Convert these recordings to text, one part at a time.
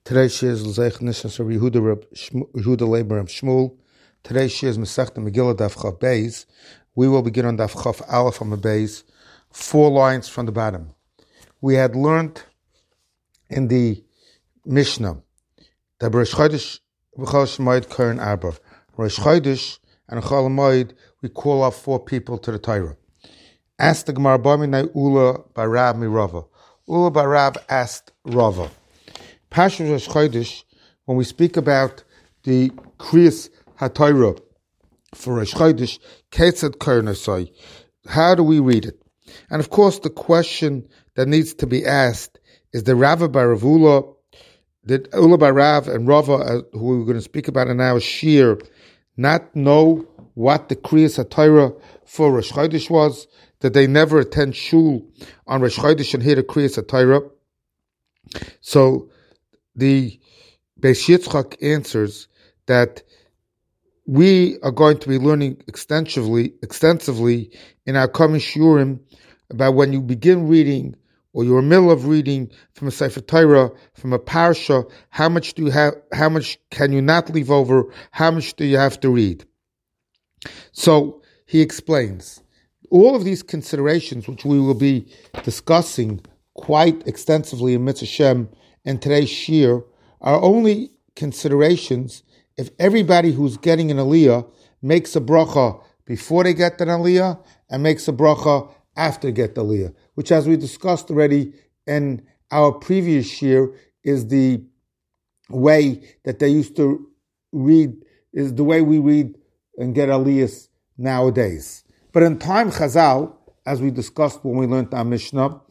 Today's shir is L'zeich Nishas Rabbi Yehuda Leiber Reb Shmuel. Today's shir is Masechta Megillah Daf Chav Beis. We will begin on Daf Chav Aleph on the Beis, 4 lines from the bottom. We had learned in the Mishnah that Rosh Chodesh V'chol Shemoed Karen Arba. Rosh Chodesh and Chol Hamoed, we call off 4 people to the Torah. Asked the Gemara B'minai Ula Barab Mirava. Ula Barab asked Rava. Parshat Rosh Chodesh, when we speak about the Kriyas HaTorah for Rosh Chodesh, Ketzad Karnosai, how do we read it? And of course, the question that needs to be asked is the Rava Barav Ula, did Ula Barav and Rava, who we're going to speak about in our shir, not know what the Kriyas HaTorah for Rosh Chodesh was? That they never attend shul on Rosh Chodesh and hear the Kriyas HaTorah? So the Beis Yitzchak answers that we are going to be learning extensively in our coming shiurim about when you begin reading or you're in the middle of reading from a Sefer Torah, from a parsha, how much can you not leave over, how much do you have to read? So he explains all of these considerations, which we will be discussing quite extensively in Mitzvah Shem and today's shir, are only considerations if everybody who's getting an aliyah makes a bracha before they get an aliyah and makes a bracha after they get the aliyah, which, as we discussed already in our previous shir, is the way that they used to read, is the way we read and get aliyahs nowadays. But in time Chazal, as we discussed when we learned our Mishnah,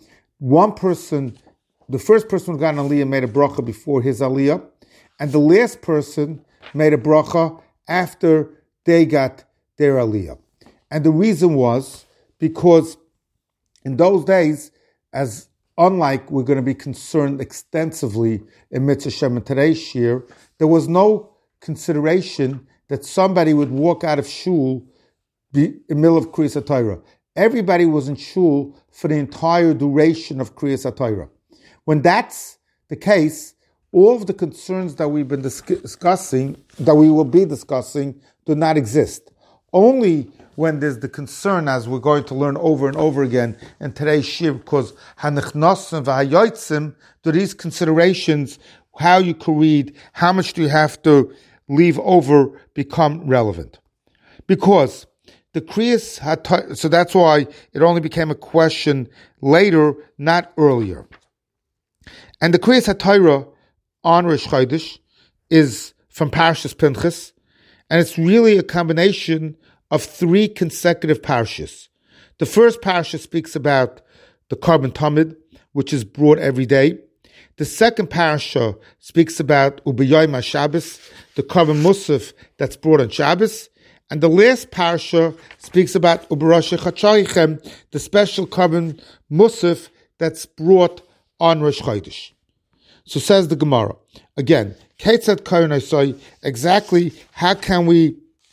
the first person who got an aliyah made a bracha before his aliyah, and the last person made a bracha after they got their aliyah. And the reason was because in those days, as unlike we're going to be concerned extensively in Mitzvah Shem and today's shir, there was no consideration that somebody would walk out of shul in the middle of Kriyas HaTorah. Everybody was in shul for the entire duration of Kriyas HaTorah. When that's the case, all of the concerns that we've been discussing, that we will be discussing, do not exist. Only when there's the concern, as we're going to learn over and over again in today's shir, because hanichnosim v'hayotzim, do these considerations, how you can read, how much do you have to leave over, become relevant. Because the Kriyas HaTorah, so that's why it only became a question later, not earlier. And the Kriyas HaTorah on Rosh Chodesh is from Parshas Pinchas, and it's really a combination of 3 consecutive parshas. The first parsha speaks about the Korban Tamid, which is brought every day. The second parsha speaks about Ubiyom HaShabbos, the Korban Musaf that's brought on Shabbos. And the last parsha speaks about Uberosh Chachayichem, the special Korban Musaf that's brought on Rosh Chodesh. So says the Gemara. Again, Ketzad Karnosai, exactly how can we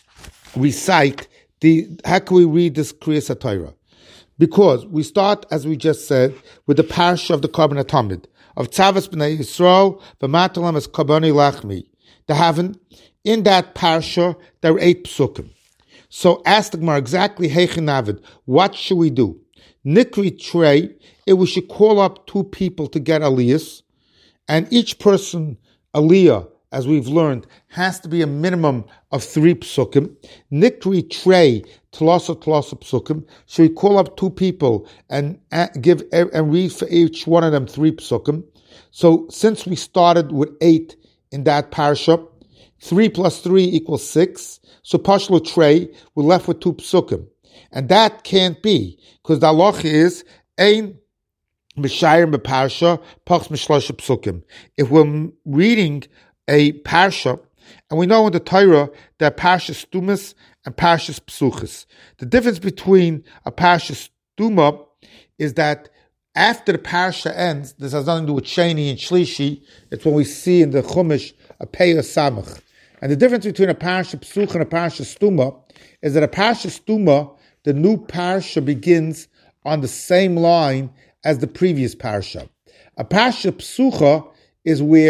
read this Kriyas HaTorah? Because we start, as we just said, with the parsha of the Korban HaTamid, of Tzavas B'nai Yisrael, V'matalam as Karboni Lachmi. The Haven, in that parsha, there are 8 psukim. So ask the Gemara exactly, Heichin Navid, what should we do? Nikri Trey, we should call up 2 people to get aliyahs, and each person, aliyah, as we've learned, has to be a minimum of 3 psukim. Nikri Trey, Tlosa psukim. Should we call up 2 people and read for each one of them 3 psukim? So since we started with 8 in that parsha, 3 plus 3 equals 6. So Pashlo Trey, we're left with 2 psukim. And that can't be, because the halacha is, Ein Mishayim B'Parsha, Pachs Mishlosha Psukim. If we're reading a parsha, and we know in the Torah that Parshas Tumas and Parshas Psuchas. The difference between a Parshas Tuma is that after the parsha ends, this has nothing to do with Sheni and Shlishi. It's when we see in the Chumash a Peah Samach. And the difference between a Parasha Psuch and a Parasha Stuma is that a Parasha Stuma, the new Parasha begins on the same line as the previous Parasha. A Parasha Psucha is where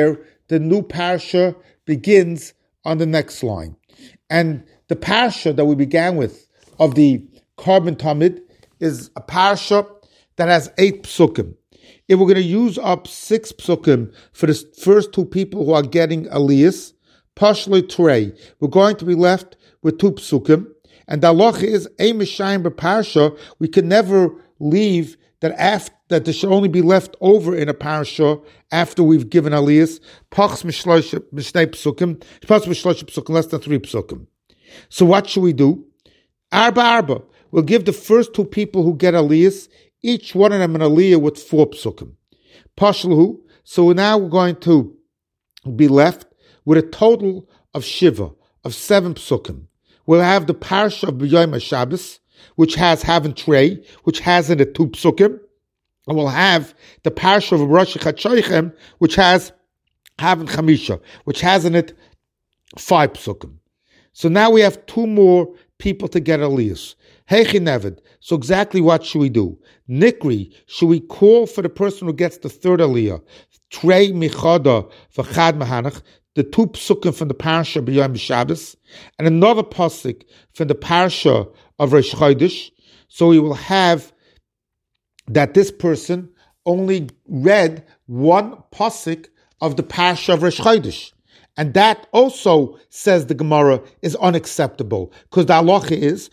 the new parasha begins on the next line. And the parasha that we began with of the Korban Tamid is a parasha that has 8 psukim. If we're going to use up 6 psukim for the first 2 people who are getting aliyas, Pashlei Turei, we're going to be left with 2 psukim. And the halacha is, Ein Mishayim b'parasha, we can never leave that there should only be left over in a parasha after we've given aliyas, Pachs Mishnei psukim, Pachs Mishnei psukim, less than 3 psukim. So what should we do? Arba. We'll give the first 2 people who get aliyas, each one of them an aliyah with 4 psukim. Pashlahu. So now we're going to be left with a total of Shiva, of 7 psukim. We'll have the parasha of B'Yom HaShabbos, which has Haven Trey, which has in it 2 psukim. And we'll have the parasha of Rosh Hashanah, which has Haven Chamisha, which has in it 5 psukim. So now we have 2 more people to get aliyas. Heichi Nevid. So exactly what should we do? Nikri, should we call for the person who gets the 3rd aliyah? Trei Michada V'chad Mahanach, the 2 psukim from the parasha of B'Yom Shabbos, and another pasuk from the parasha of Rosh Chodesh. So we will have that this person only read 1 pasuk of the parasha of Rosh Chodesh. And that also, says the Gemara, is unacceptable. Because the halacha is,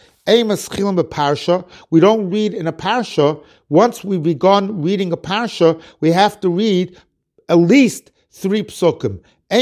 we don't read in a parasha. Once we've begun reading a parasha, we have to read at least 3 psukim.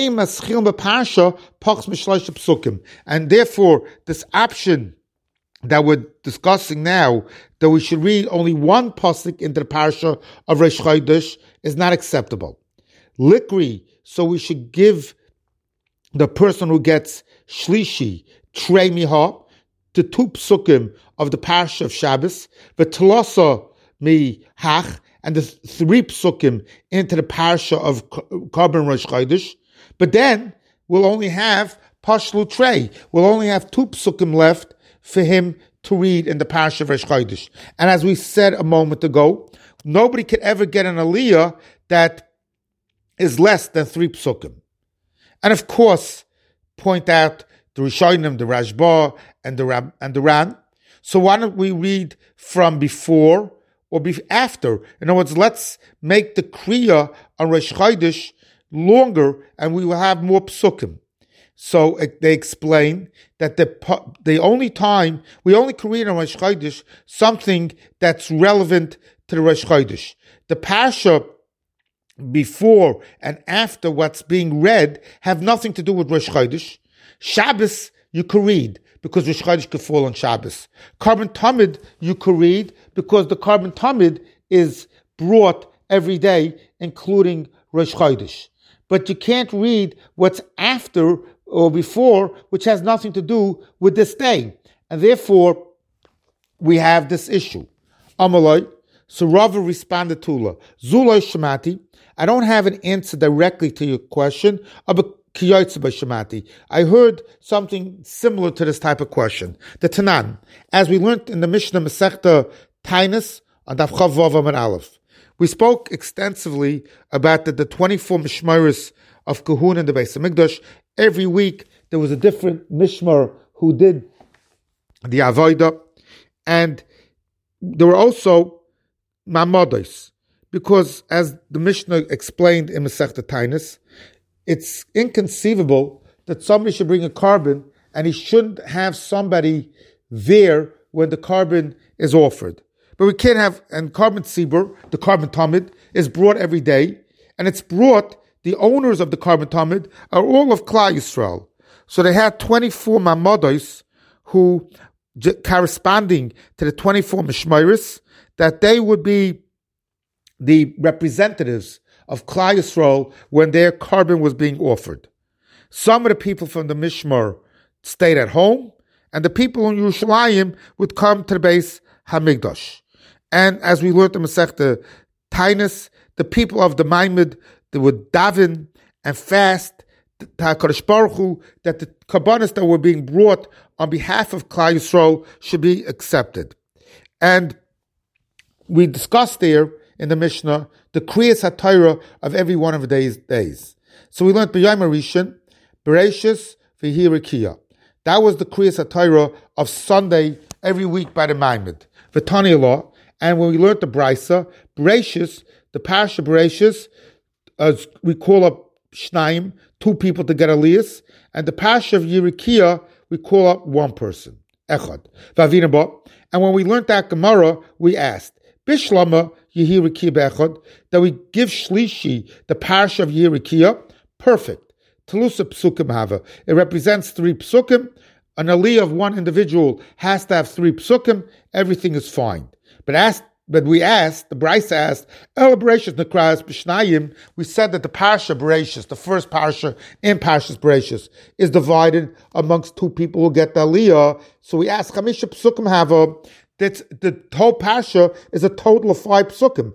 And therefore, this option that we're discussing now, that we should read only 1 pasuk into the parasha of Rosh Chodesh, is not acceptable. Likri, so we should give the person who gets shlishi, trei miha, the 2 psukim of the parasha of Shabbos, v'telasa mi hach, and the 3 psukim into the parasha of Korban Rosh Chodesh. But then we'll only have pashlu trei. We'll only have 2 psukim left for him to read in the parasha of Rosh Chodesh. And as we said a moment ago, nobody could ever get an aliyah that is less than 3 psukim. And of course, point out the Rishonim, the Rashba, and the Ran. So why don't we read from before or after? In other words, let's make the Kriya on Rosh Chodesh longer, and we will have more psukim. So they explain that the only time we only can read on Rosh Chodesh something that's relevant to the Rosh Chodesh. The parasha before and after what's being read have nothing to do with Rosh Chodesh. Shabbos you could read because Rosh Chodesh could fall on Shabbos. Korban Tamid you could read because the Korban Tamid is brought every day, including Rosh Chodesh. But you can't read what's after or before, which has nothing to do with this day. And therefore, we have this issue. Amalai, so Rava responded to her, Zulay Shemati, I don't have an answer directly to your question, but I heard something similar to this type of question. The Tanan, as we learned in the Mishnah Masechta Tainus on Daf Chav Vav Amud Aleph, we spoke extensively about the 24 mishmaros of Kahuna in the Beis Hamikdash. Every week there was a different mishmar who did the avodah, and there were also mamados, because as the Mishnah explained in Masechta Tainus, it's inconceivable that somebody should bring a carbon and he shouldn't have somebody there when the carbon is offered. But we can't have, and Korban Tzibur, the Korban Tamid, is brought every day, and it's brought, the owners of the Korban Tamid are all of Klal Yisrael. So they had 24 mamados who, corresponding to the 24 mishmaros, that they would be the representatives of Klal Yisrael when their carbon was being offered. Some of the people from the Mishmar stayed at home, and the people in Yerushalayim would come to the Beis Hamikdash. And as we learned in Masechta Tainus, the people of the Maimid, they would daven and fast to HaKadosh Baruch Hu, that the karbanos that were being brought on behalf of Klal Yisrael should be accepted. And we discussed there in the Mishnah the Kriyas HaTorah of every one of these days. So we learned B'Yom Rishon, Bereshis v'hi Rikiya. That was the Kriyas HaTorah of Sunday every week by the Maimid. V'Tani law, and when we learned the Brisa, Bereshis, the Parasha Bereshis, we call up Shnayim, 2 people to get Aliyas, and the Parasha of Yirikiya, we call up 1 person. Echad. V'Avinaba. And when we learned that Gemara, we asked, Bishlama Yehi Rikiya Be'echad, that we give Shlishi, the Parasha of Yirikiya, perfect. Telusa Psukim Hava. It represents 3 Psukim. An Aliyah of 1 individual has to have 3 Psukim. Everything is fine. But we asked, the Brisa asked, El Bereshis Nekras B'Shnayim. We said that the Parasha Bereshis, the first Parasha in Parashas Bereshis, is divided amongst 2 people who get the Aliyah. So we asked, Chamisha Psukim Hava. The whole Parasha is a total of 5 Psukim.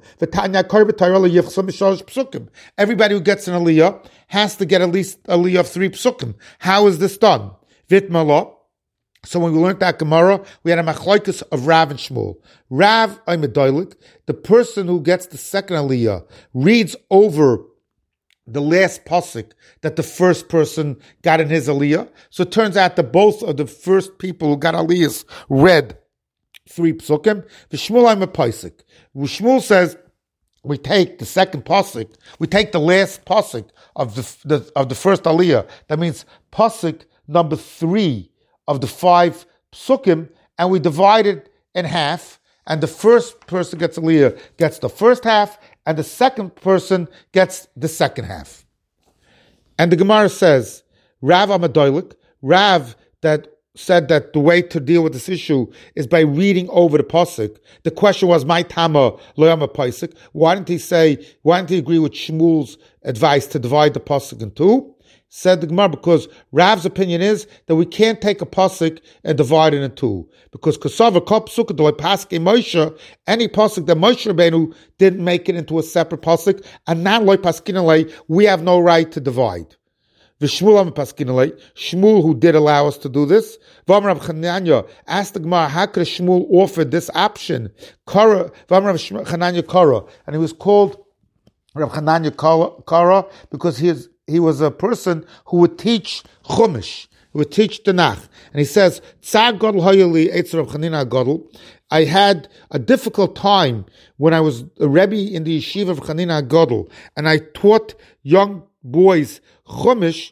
Everybody who gets an Aliyah has to get at least Aliyah of 3 Psukim. How is this done? Vitmala. So when we learned that Gemara, we had a machlokes of Rav and Shmuel. Rav, the person who gets the second Aliyah, reads over the last pasuk that the first person got in his Aliyah. So it turns out that both of the first people who got Aliyahs read 3 psukim. V'Shmuel I'm a pasuk. Shmuel says we take the second pasuk, we take the last pasuk of the first Aliyah. That means pasuk number 3 of the 5 psukim, and we divide it in half, and the first person gets Aliyah gets the first half, and the second person gets the second half. And the Gemara says, Rav Amadoilik, Rav that said that the way to deal with this issue is by reading over the pasuk. The question was, my tama loyama pasuk. Why didn't he agree with Shmuel's advice to divide the pasuk in 2? Said the Gemara, because Rav's opinion is that we can't take a pasuk and divide it in 2. Because Kasava Kop Sukkah Loy Paske Moshe, any pasuk that Moshe Rabbeinu didn't make it into a separate pasuk, and now Loy Paskinalei, we have no right to divide. V'Shmuel am Paskinalei, Shmuel who did allow us to do this. V'Amar Rav Chananya asked the Gemara, how could Shmuel offer this option? Kara, V'Amar Rav Chananya Kara, and he was called Rav Chananya Kara because he was a person who would teach Chumash, who would teach Tanakh. And he says, Tzar Gadol Hayali Eitz Rav Chanina Gadol. I had a difficult time when I was a Rebbe in the yeshiva of Chanina Gadol, and I taught young boys Chumash.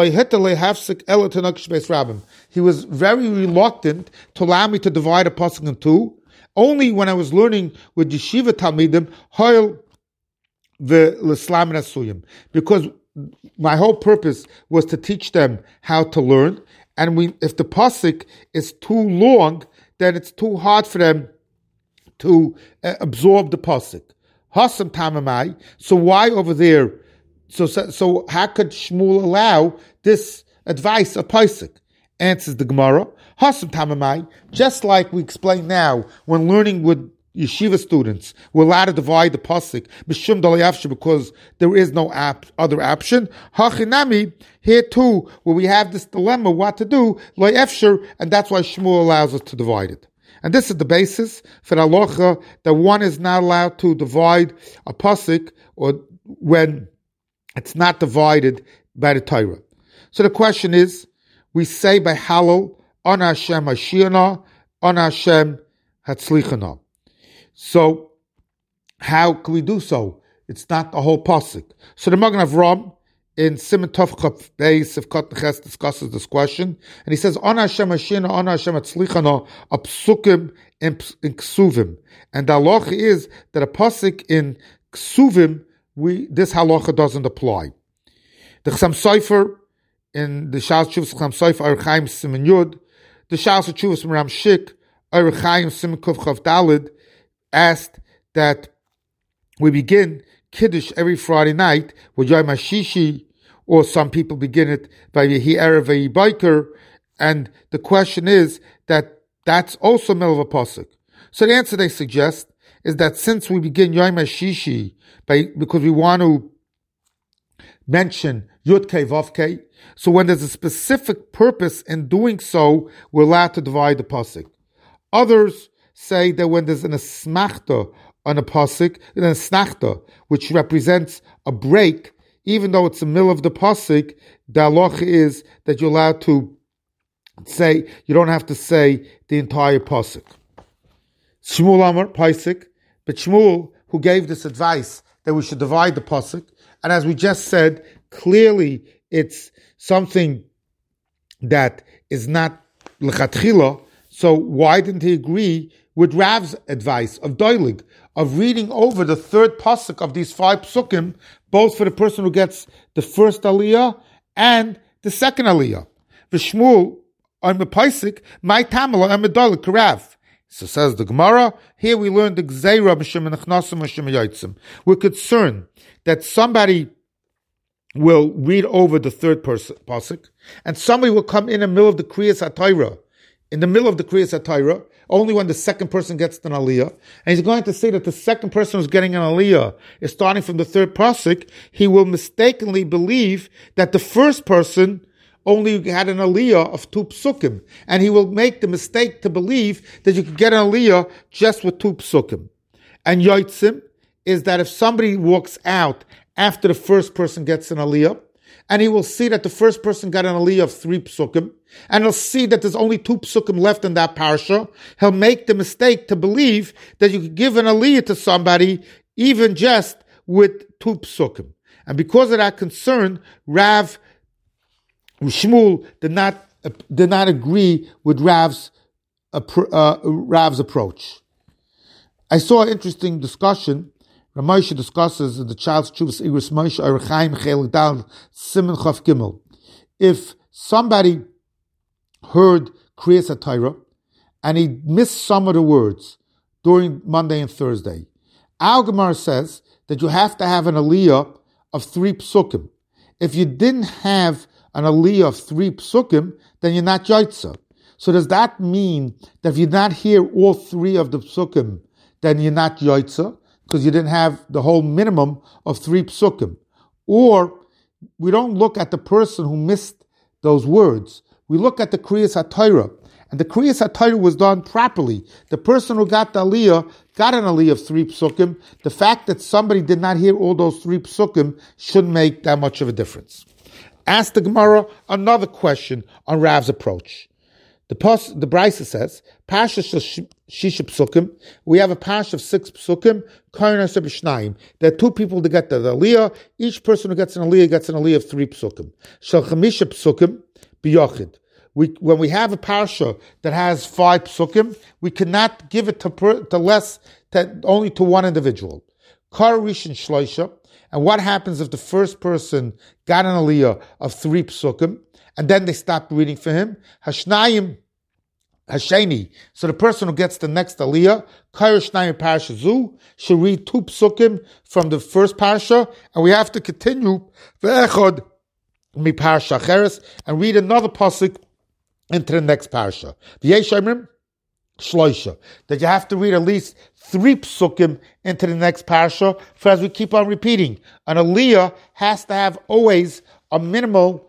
He was very reluctant to allow me to divide a pasuk in 2. Only when I was learning with yeshiva talmidim, Hayel v'Lislam Nasuyim, because my whole purpose was to teach them how to learn, and if the pasuk is too long, then it's too hard for them to absorb the pasuk. Hasam tamamai. So why over there? So how could Shmuel allow this advice of pasuk? Answers the Gemara. Hasam tamamai. Just like we explained now, when learning with yeshiva students, we're allowed to divide the pasuk because there is no other option. Hachinami, here too, where we have this dilemma what to do, lo efshar, and that's why Shmuel allows us to divide it. And this is the basis for the halacha that one is not allowed to divide a pasuk or when it's not divided by the Torah. So the question is, we say by halal, on Hashem Hashiana, on Hashem Hatzlichana. So, how can we do so? It's not the whole pasuk. So the Magen Avram in Siman Tov Chaf Beis of Kot Neches discusses this question, and he says, "On Hashem Hashina, on Hashem Hatzlichana, a psukim in Ksuvim." And the halacha is that a pasuk in Ksuvim, this halacha doesn't apply. The Chassam Sofer in the Shas Tshuvas Chassam Sofer Orach Chaim Siman Yud, the Shas Tshuvas Ram Shik Orach Chaim Siman Kuf Chav Dalid, asked that we begin Kiddush every Friday night with Yom HaShishi, or some people begin it by Yehi Erev Yehi Boker, and the question is that that's also middle of a pasuk. So the answer they suggest is that since we begin Yom HaShishi because we want to mention Yud Kei Vav Kei, so when there's a specific purpose in doing so, we're allowed to divide the pasuk. Others say that when there's an asmachta on a pasuk, an asnachta, which represents a break, even though it's the middle of the pasuk, the halacha is that you're allowed to say, you don't have to say the entire pasuk. Shmuel Amar, Paisik, but Shmuel, who gave this advice that we should divide the pasuk, and as we just said, clearly it's something that is not lechatchila, so why didn't he agree with Rav's advice of doilig, of reading over the third pasuk of these 5 psukim, both for the person who gets the first aliyah and the second aliyah? V'shmuel, I'm a paisik, my tamala, I'm a doilig, Rav. So says the Gemara, here we learned the Gzeira b'shem nechnasim b'shem yotzim. We're concerned that somebody will read over the third pasuk, and somebody will come in the middle of the Kriyas HaTorah, in the middle of the Kriyas HaTorah, only when the second person gets an aliyah, and he's going to say that the second person who's getting an aliyah is starting from the third pasuk. He will mistakenly believe that the first person only had an aliyah of 2 psukim, and he will make the mistake to believe that you can get an aliyah just with 2 psukim. And yotzim is that if somebody walks out after the first person gets an aliyah, and he will see that the first person got an aliyah of 3 psukim, and he'll see that there's only 2 psukim left in that parsha, he'll make the mistake to believe that you could give an aliyah to somebody even just with 2 psukim. And because of that concern, Shmuel did not agree with Rav's approach. I saw an interesting discussion. Ramosha discusses in the Child's Chuvas Igros Moshe Erechaim Chelik Dal Siman Chaf Gimel. If somebody heard Kriyas HaTorah and he missed some of the words during Monday and Thursday, Al Gemara says that you have to have an aliyah of 3 psukim. If you didn't have an aliyah of 3 psukim, then you're not yaitza. So does that mean that if you did not hear all 3 of the psukim, then you're not yaitza, because you didn't have the whole minimum of 3 psukim? Or we don't look at the person who missed those words. We look at the Kriyas HaTorah, and the Kriyas HaTorah was done properly. The person who got the aliyah got an aliyah of 3 psukim. The fact that somebody did not hear all those 3 psukim shouldn't make that much of a difference. Ask the Gemara another question on Rav's approach. The Brisa says, Pasha Shisha Psukim, we have a Pasha of 6 Psukim, there are 2 people to get the aliyah. Each person who gets an aliyah of 3 Psukim. Shal Chamisha Psukim, B'yochid. When we have a Parsha that has 5 Psukim, we cannot give it only to one individual. Kar Rishon Shloisha. And what happens if the first person got an aliyah of 3 psukim, and then they stopped reading for him? Hashnayim Hasheni. So the person who gets the next aliyah, Kair Shnayim Parasha Zu, should read 2 psukim from the first parasha, and we have to continue Ve'echod Mi Parasha Cheres and read another pasuk into the next parasha. V'yeshayimrim Shloisha, that you have to read at least 3 psukim into the next parasha, for as we keep on repeating, an aliyah has to have always a minimum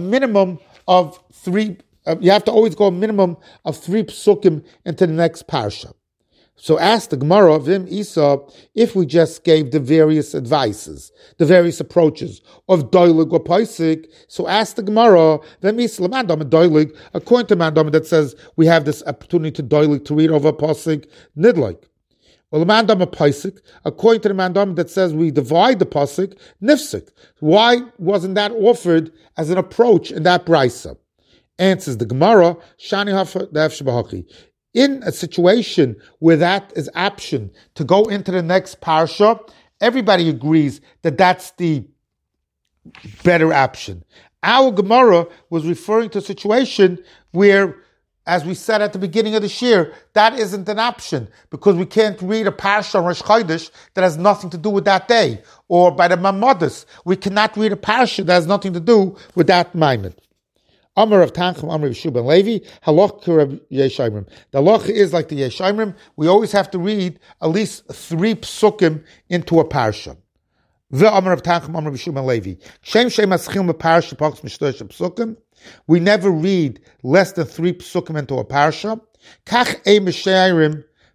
of 3, you have to always go a minimum of 3 psukim into the next parasha. So ask the Gemara, Vim Isa, if we just gave the various advices, the various approaches of doilig or paisik, so ask the Gemara, Vim Isa, Lamandam and doilig, according to Mandam that says we have this opportunity to doilig, to read over pasik, nidlik. Or Lamandam a paisik, according to the Mandam that says we divide the pasik, nifsik. Why wasn't that offered as an approach in that brisa? Answers the Gemara, Shani Hafa Daf Shabahachi. In a situation where that is option to go into the next parsha, everybody agrees that that's the better option. Our Gemara was referring to a situation where, as we said at the beginning of the shir, that isn't an option, because we can't read a parsha on Rosh Chodesh that has nothing to do with that day, or by the Mamodos, we cannot read a parsha that has nothing to do with that moment. Amar of Tanchum, Amar of Shub and Levi, Halach Kurab Yeshayimrim. The halach is like the Yeshayimrim. We always have to read at least 3 psukim into a parsha. The Amar of Tanchum, Amar of Shub and Levi. Shem Shem Aschil Parsha Pachs Mishtosh Psukim. We never read less than 3 psukim into a parsha. Kach Ei Mishayimrim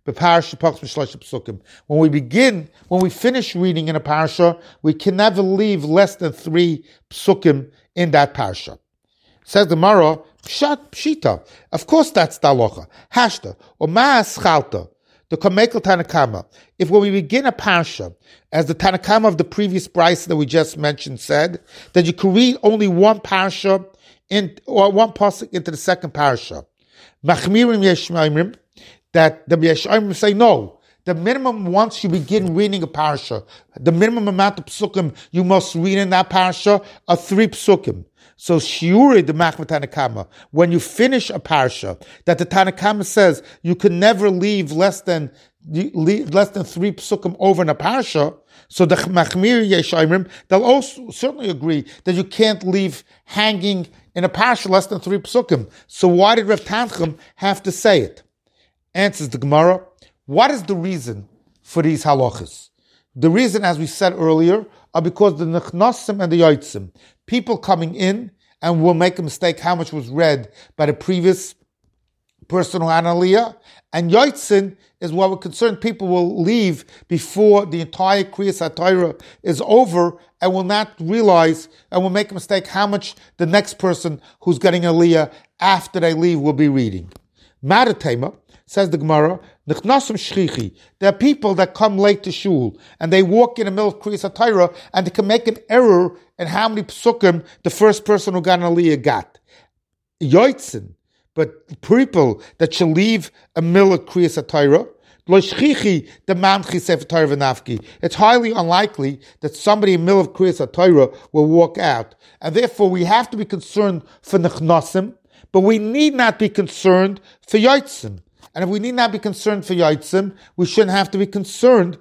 When we finish reading in a parasha, we can never leave less than 3 psukim in that parasha. Says the Gemara, Pshita. Of course that's the halacha. Hashta, or ma'aschalta, the Kamekel Tanakama. If when we begin a parasha, as the Tanakama of the previous brisa that we just mentioned said, that you can read only one parasha or one pasuk into the second parasha. Machmirim Yeshmaimrim, that the Yeshmaimrim say no. The minimum, once you begin reading a parasha, the minimum amount of psukim you must read in that parasha are 3 psukim. So shiuri the Machmir Tanakama, when you finish a parasha, that the Tanakama says you can never leave less than 3 psukim over in a parasha. So the Machmir Yeshayimrim, they'll also certainly agree that you can't leave hanging in a parasha less than 3 psukim. So why did Rav Tanchum have to say it? Answers the Gemara. What is the reason for these halachas? The reason, as we said earlier, are because the nechnasim and the yotzim, people coming in and will make a mistake how much was read by the previous person who had an aliyah, and yotzim is what we're concerned people will leave before the entire Kriyas HaTorah is over and will not realize and will make a mistake how much the next person who's getting an aliyah after they leave will be reading. Madatema, says the Gemara, Nechnasum shchichi. There are people that come late to shul and they walk in the middle of Kriyas HaTorah and they can make an error in how many psukim the first person who got an aliyah got. Yoitzin, but people that shall leave a middle of Kriyas HaTorah, it's highly unlikely that somebody in the middle of Kriyas HaTorah will walk out, and therefore we have to be concerned for Nechnasim, but we need not be concerned for Yoitzim. And if we need not be concerned for Yoitzim, we shouldn't have to be concerned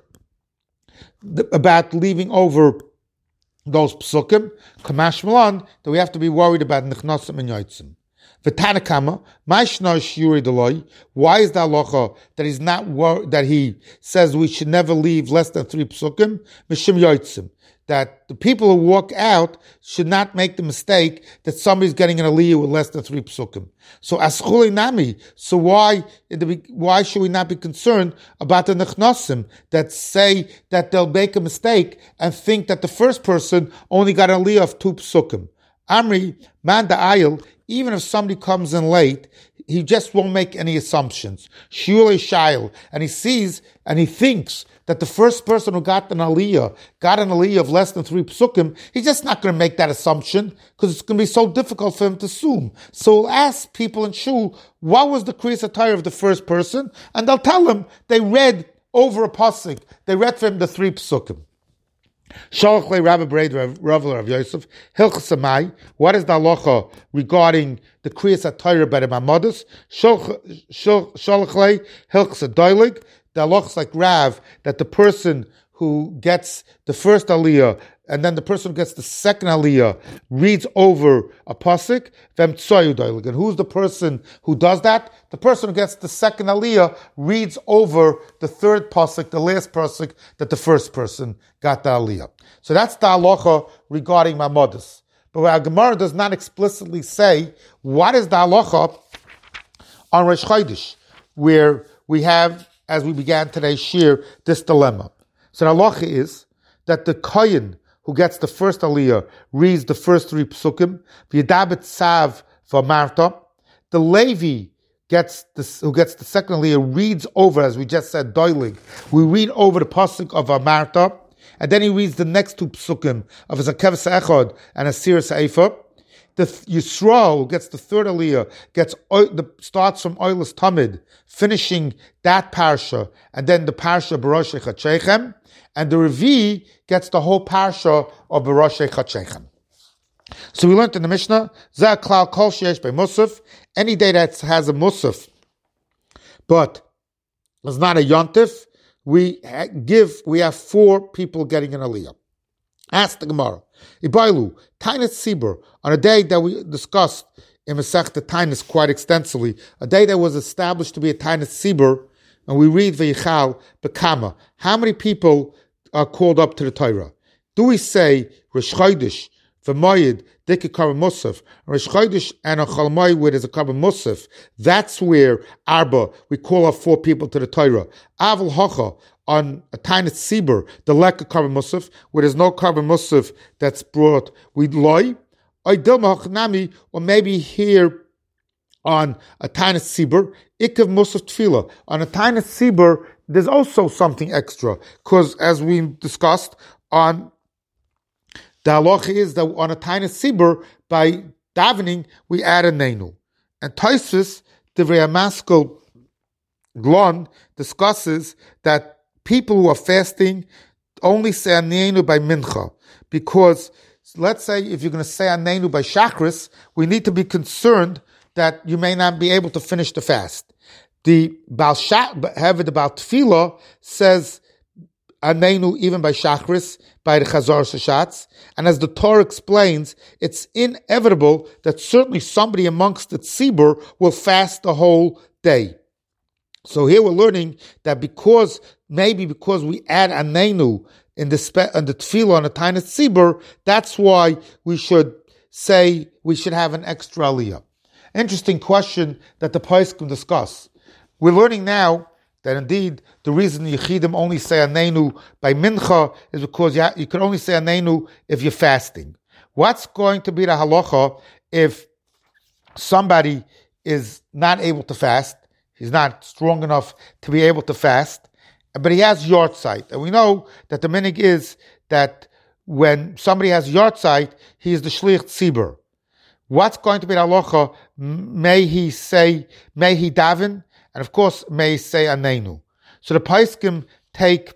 about leaving over those psukim, Kamash Malan, that we have to be worried about Nechnasim and Yoitzim. V'tanakama, ma'ishna shiuri deloi. Why is the halacha that he's not that he says we should never leave less than 3 psukim? Mishim yoitzim. That the people who walk out should not make the mistake that somebody's getting an aliyah with less than 3 psukim. So aschuli nami. So why should we not be concerned about the nechnasim that say that they'll make a mistake and think that the first person only got an aliyah of 2 psukim? Amri man da'ayil. Even if somebody comes in late, he just won't make any assumptions. Shule shail, and he sees and he thinks that the first person who got an aliyah of less than 3 psukim, he's just not going to make that assumption because it's going to be so difficult for him to assume. So he'll ask people in shul, what was the Kriyas HaTorah of the first person? And they'll tell him they read over a pasuk. They read for him the 3 psukim. Shalchle Rabbi Braid Rav Yosef Hilchas Amai. What is the halacha regarding the Kriyas HaTorah by the Mamodos? Shalchle Hilchas Adoilig. The halacha is like Rav, that the person who gets the first aliyah and then the person who gets the second aliyah reads over a pasuk. And who's the person who does that? The person who gets the second aliyah reads over the third pasuk, the last pasuk that the first person got the aliyah. So that's the halacha regarding Mamodos. But our Gemara does not explicitly say what is the halacha on Rosh Chodesh, where we have, as we began today's shir, this dilemma. So the halacha is that the kohen who gets the first aliyah reads the first 3 psukim. V'yadabet sav v'amarta. The Levi who gets the second aliyah reads over, as we just said, doilig. We read over the pasuk of Amarta, and then he reads the next 2 psukim of Zakevas Echad and Asiris Eifa. The Yisrael, who gets the third aliyah, starts from Oilus Tamid, finishing that parsha, and then the parsha Baroshei Chachechem, and the Revi gets the whole parsha of Baroshei Chachechem. So we learned in the Mishnah, Zeh Klal Kol Sheyesh Bei Musaf, any day that has a Musaf, but it's not a Yontif, we have 4 people getting an aliyah. Ask the Gemara. Ibailu, Tainis Sibur, on a day that we discussed in Masechta Tainis quite extensively, a day that was established to be a Tainis Sibur, and we read V'yichal Bekama. How many people are called up to the Torah? Do we say Rosh Chodesh V'moyed, Dike Karban Musaf, Rosh Chodesh and a Chol Moed where there's a Karban Musaf. That's where Arba, we call up 4 people to the Torah. Aval Hocha, on a tiny Sibur, the lack of Karban Musaf, where there's no Karban Musaf that's brought, we loy. Or maybe here on a tiny Sibur, Ikav Musaf Tefillah. On a tiny Sibur, there's also something extra, because as we discussed, on the halacha is that on a tiny Sibur, by davening, we add a Neinu. And Tosfos, the Maskell Glon, discusses that people who are fasting only say a Neinu by Mincha, because let's say if you're going to say a Neinu by Shachris, we need to be concerned that you may not be able to finish the fast. The Baal Tefillah says Anenu even by Shachris, by the Chazar Shashatz, and as the Torah explains, it's inevitable that certainly somebody amongst the Tzibur will fast the whole day. So here we're learning that because we add Anenu in the Tefillah on a tiny Tzibur, that's why we should say we should have an extra Aliyah. Interesting question that the Poskim discuss. We're learning now that indeed the reason Yechidim only say Anenu by Mincha is because you can only say Anenu if you're fasting. What's going to be the halacha if somebody is not able to fast? He's not strong enough to be able to fast, but he has yortzeit. And we know that the minig is that when somebody has yortzeit, he is the shliach tzibur. What's going to be the halacha? May he daven? And of course, may say Anenu. So the Poskim take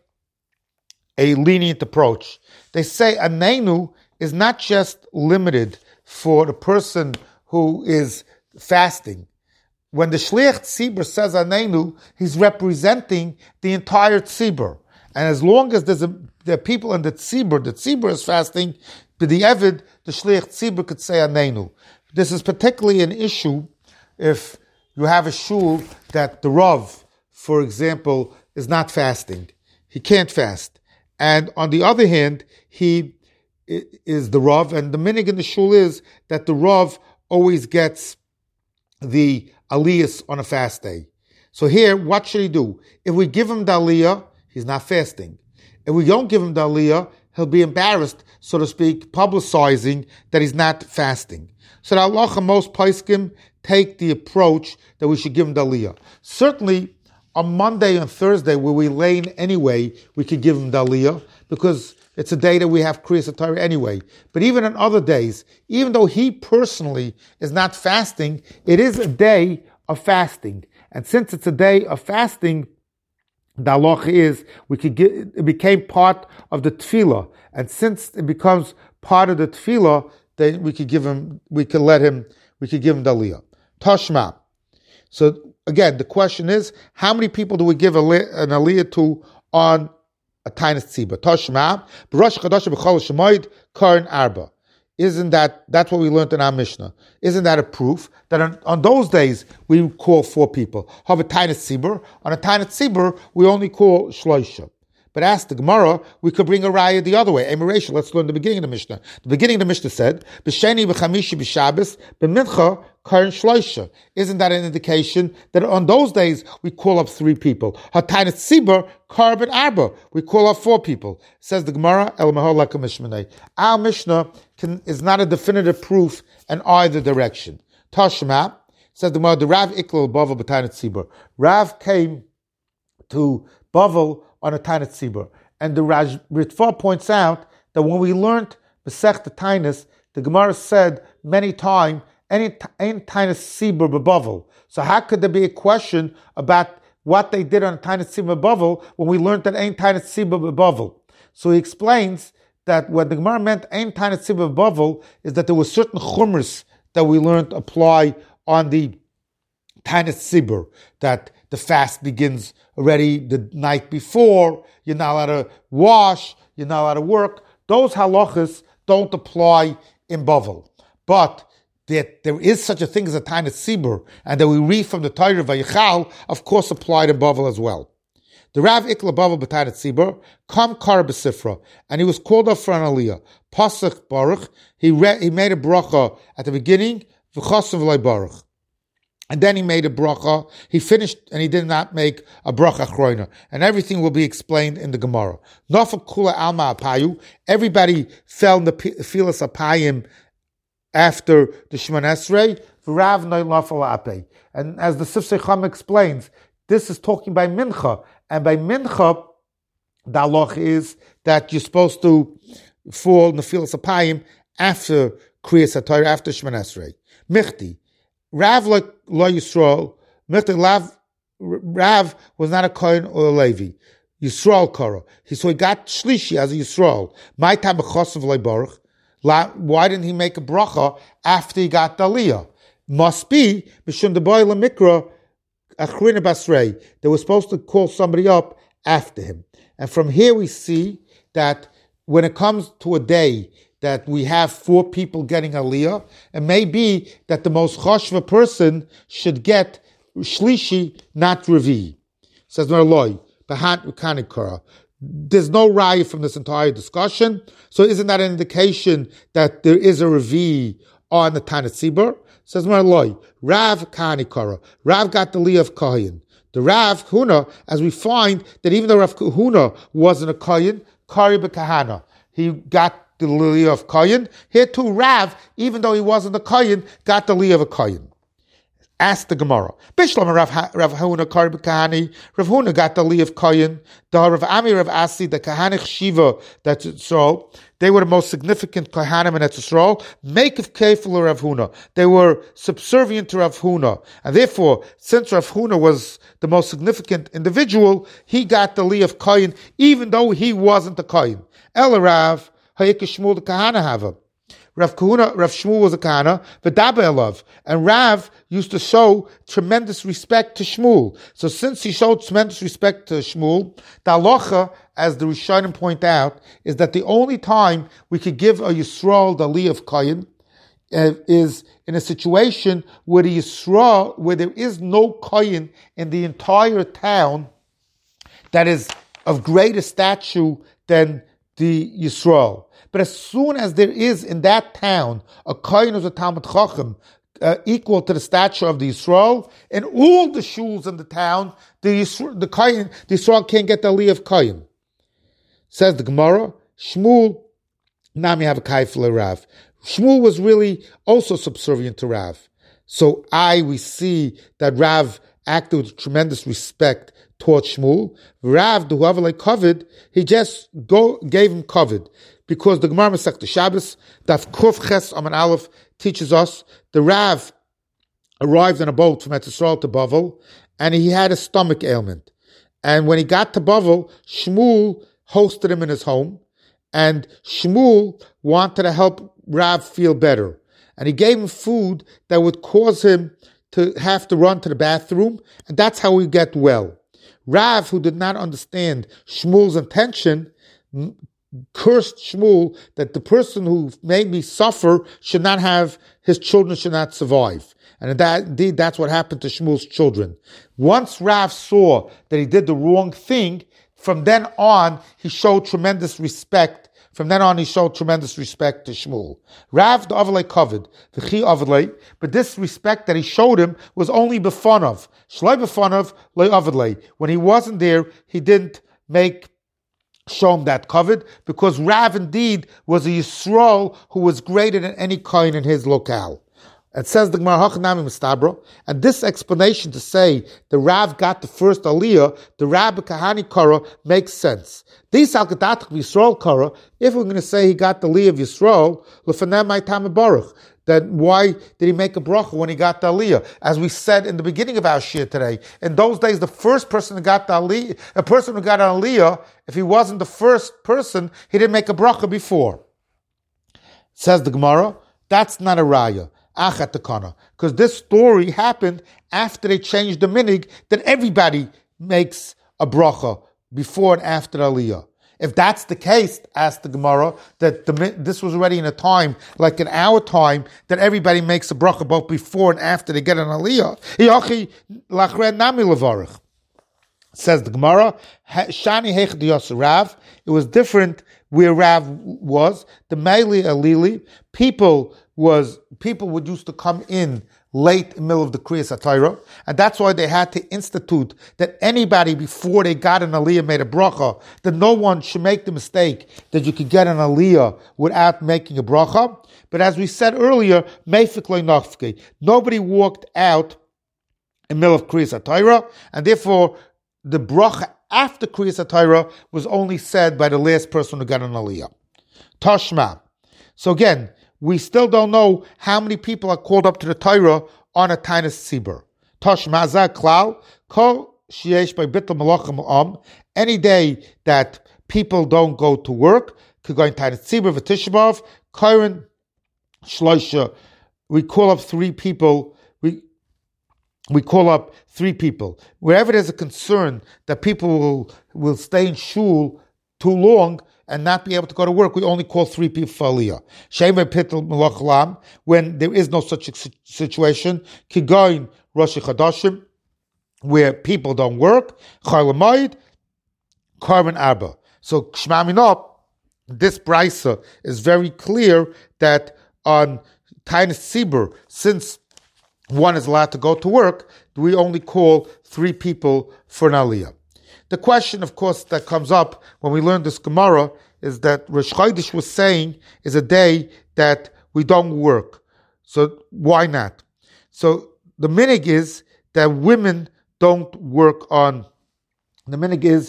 a lenient approach. They say Anenu is not just limited for the person who is fasting. When the Shliach Tzibur says Anenu, he's representing the entire Tzibur. And as long as there are people in the Tzibur is fasting, but the Evid, the Shliach Tzibur could say Anenu. This is particularly an issue if you have a shul that the Rav, for example, is not fasting. He can't fast. And on the other hand, he is the Rav, and the minig in the shul is that the Rav always gets the aliyahs on a fast day. So here, what should he do? If we give him the aliyah, he's not fasting. If we don't give him the aliyah, he'll be embarrassed, so to speak, publicizing that he's not fasting. So the halacha, most poskim take the approach that we should give him the aliyah. Certainly, on Monday and Thursday, where we lane anyway, we could give him the aliyah, because it's a day that we have Kriyas HaTorah anyway. But even on other days, even though he personally is not fasting, it is a day of fasting. And since it's a day of fasting, the halacha is it became part of the tefillah. And since it becomes part of the tefillah, then we could give him the aliyah. Tashma. So again, the question is, how many people do we give an aliyah to on a tiny tzibah? Tashma. B'rosh Chodesh b'chol shemoed karin arba. That's what we learned in our Mishnah? Isn't that a proof that on those days we call 4 people? Have a tiny tzibur. On a tiny tzibur, we only call shloisha. But ask the Gemara, we could bring a raya the other way. Emirasha, let's learn the beginning of the Mishnah. The beginning of the Mishnah said, B'sheni b'chamishi b'shabbos b'mincha karin shloisha. Isn't that an indication that on those days we call up 3 people? Hatayna tzibur karbon arba. We call up 4 people. Says the Gemara, El mahol laka mishmanei. Our Mishnah is not a definitive proof in either direction. Tashma, says the Gemara, the Rav Iklal Bavel b'tayna tzibur. Rav came to Bavel on a Tanit Tzibur. And the Ritva points out that when we learned Masechta Tainus, the Gemara said many times, ain't Tanit Tzibur b'Bavel. So how could there be a question about what they did on Tanit Tzibur b'Bavel when we learned that ain't Tanit Tzibur b'Bavel? So he explains that what the Gemara meant ain't Tanit Tzibur b'Bavel is that there were certain chumras that we learned apply on the Tanit Tzibur, that the fast begins already the night before, you're not allowed to wash, you're not allowed to work. Those halachas don't apply in Bavel. But that there is such a thing as a Tanit Tzibur, and that we read from the Torah Vayichal, of course applied in Bavel as well. The Rav Ikla Bavel B'Tayat Tzibur, Kam Kar B'Sifra, and he was called up for an aliyah. Pasach Baruch, he made a bracha at the beginning, V'Chosav V'Loi Baruch. And then he made a bracha, he finished, and he did not make a bracha chroina. And everything will be explained in the Gemara. Nafal Kula Alma Apayu, everybody fell in the Filas Apayim after the Shemon Esrei, V'Rav Noi Nafal Apei. And as the Sifsei Chum explains, this is talking by Mincha. And by Mincha, the halach is that you're supposed to fall in the Filas Apayim after Kriyas HaTorah, after Shemon Esrei. Michti. Rav lo Yisrael, Rav was not a Kohen or a Levi. Yisrael Kara. So he got Shlishi as a Yisrael. My time b'chosav lo baruch. Why didn't he make a bracha after he got the Aliyah? Must be Mishum Deboy LaMikra Achrina Basrei. They were supposed to call somebody up after him. And from here we see that when it comes to a day that we have 4 people getting aliyah, it may be that the most choshva person should get shlishi, not revi. Says Merloi, Bahant Ukanikara. There's no raya from this entire discussion, so isn't that an indication that there is a revi on the Tanit Tzibur? Says Merloi, Rav Kanikara. Rav got the aliyah of Kohen. The Rav Huna, as we find that even though Rav Huna wasn't a Kohen, Kari B'Kahana, he got the aliyah of Kohen. Here too, Rav, even though he wasn't a Kohen, got the aliyah of a Kohen. Ask the Gemara. Bishlam Rav Huna Kari B'Kahani. Rav Huna got the aliyah of Kohen. The Rav Ami, Rav Asi, the Kahanich Shiva, that's Yisrael. They were the most significant Kohanim in Yisrael. Make of Kefil Rav Huna. They were subservient to Rav Huna. And therefore, since Rav Huna was the most significant individual, he got the aliyah of Kohen, even though he wasn't a Kohen. El Rav, Hayik Shmuel the Kahana Hava. Rav Shmuel was a Kahana, V'daba Elav. And Rav used to show tremendous respect to Shmuel. So since he showed tremendous respect to Shmuel, the halacha, as the Rishonim point out, is that the only time we could give a Yisrael the aliyah of Kohen is in a situation where the Yisrael, where there is no Kohen in the entire town that is of greater stature than the Yisrael. But as soon as there is in that town a Kohen who's a Talmud Chacham equal to the stature of the Yisrael, in all the shuls in the town, the Yisrael can't get the aliyah of Kohen. Says the Gemara, Shmuel, Nami have a kaifle Rav. Shmuel was really also subservient to Rav. So we see that Rav acted with tremendous respect toward Shmuel. Rav, the whoever like covered, he just gave him covered. Because the Gemara Masechta Shabbos, Daf Kuf Ches Aman Aleph, teaches us the Rav arrived on a boat from Eretz Yisrael to Bavel, and he had a stomach ailment. And when he got to Bavel, Shmuel hosted him in his home, and Shmuel wanted to help Rav feel better. And he gave him food that would cause him to have to run to the bathroom, and that's how he get well. Rav, who did not understand Shmuel's intention, cursed Shmuel that the person who made me suffer should not have, his children should not survive. And indeed, that's what happened to Shmuel's children. Once Rav saw that he did the wrong thing, from then on, he showed tremendous respect. From then on, he showed tremendous respect to Shmuel. Rav the Avalei covered, the Chi Avalei, but this respect that he showed him was only b'fanav. Shloi b'fanav, loi Avalei. When he wasn't there, he didn't show him that covered, because Rav indeed was a Yisrael who was greater than any Kohen in his locale. It says the Gemara Hachanami Mistabra, and this explanation to say the Rav got the first Aliyah, the Rav Kahani Kara, makes sense. This Al-Kadatach Yisrael Kara, if we're going to say he got the Aliyah of Yisrael, L'fanei my Tam Baruch, then why did he make a bracha when he got the aliyah? As we said in the beginning of our shir today, in those days, the first person who got the aliyah, a person who got an aliyah, if he wasn't the first person, he didn't make a bracha before. Says the Gemara, that's not a raya, achat tekana, because this story happened after they changed the minig that everybody makes a bracha before and after the aliyah. If that's the case, asked the Gemara, that this was already in a time, like in our time, that everybody makes a bracha both before and after they get an aliyah. Says the Gemara, Shani Hech Diyos Rav. It was different where Rav was. The Meili Alili, people would used to come in late in the middle of the Kriyas HaTorah, and that's why they had to institute that anybody before they got an Aliyah made a bracha, that no one should make the mistake that you could get an Aliyah without making a bracha. But as we said earlier, Meifik Lo Nafki, nobody walked out in the middle of Kriyas HaTorah, and therefore the bracha after Kriyas HaTorah was only said by the last person who got an Aliyah. Tashma. So again, we still don't know how many people are called up to the Torah on a Tainus Tzibur. Tashma za klal, kol sheyesh by bittul malachim any day that people don't go to work, could go in Tainus Tzibur, v'Tisha B'Av, Karen Shloisha. We call up three people. We call up three people. Wherever there's a concern that people will stay in shul too long and not be able to go to work, we only call three people for Aliyah. Shema Pitel Melach, when there is no such situation, Kigoin Rosh Chadashim, where people don't work, Chol Hamoed, Korban Arba. So Shema Minah, this brisa is very clear that on Tainus Tzibur, since one is allowed to go to work, we only call three people for an Aliyah. The question, of course, that comes up when we learn this Gemara is that Rosh Chodesh was saying is a day that we don't work. So why not? So the minig is that women don't work on Rosh